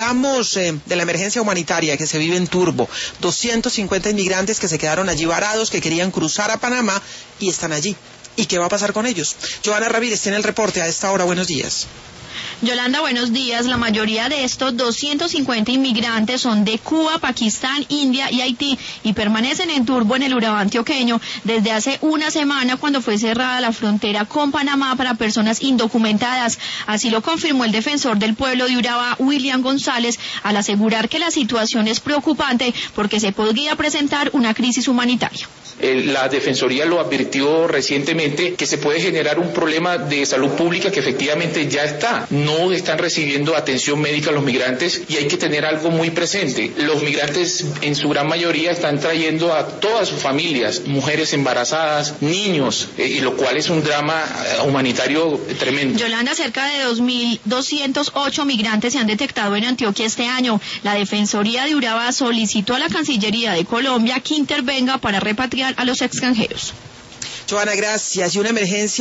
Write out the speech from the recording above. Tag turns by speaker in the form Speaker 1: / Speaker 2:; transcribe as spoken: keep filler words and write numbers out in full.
Speaker 1: Hablamos eh, de la emergencia humanitaria que se vive en Turbo. doscientos cincuenta inmigrantes que se quedaron allí varados, que querían cruzar a Panamá y están allí. ¿Y qué va a pasar con ellos? Joana Ramírez tiene el reporte a esta hora. Buenos días.
Speaker 2: Yolanda, buenos días. La mayoría de estos doscientos cincuenta inmigrantes son de Cuba, Pakistán, India y Haití y permanecen en Turbo, en el Urabá antioqueño, desde hace una semana cuando fue cerrada la frontera con Panamá para personas indocumentadas. Así lo confirmó el defensor del pueblo de Urabá, William González, al asegurar que la situación es preocupante porque se podría presentar una crisis humanitaria.
Speaker 3: La Defensoría lo advirtió recientemente que se puede generar un problema de salud pública que efectivamente ya está. No están recibiendo atención médica los migrantes y hay que tener algo muy presente. Los migrantes en su gran mayoría están trayendo a todas sus familias, mujeres embarazadas, niños, eh, y lo cual es un drama humanitario tremendo.
Speaker 2: Yolanda, cerca de dos mil doscientos ocho migrantes se han detectado en Antioquia este año. La Defensoría de Urabá solicitó a la Cancillería de Colombia que intervenga para repatriar a los extranjeros.
Speaker 1: Joana, gracias. Y una emergencia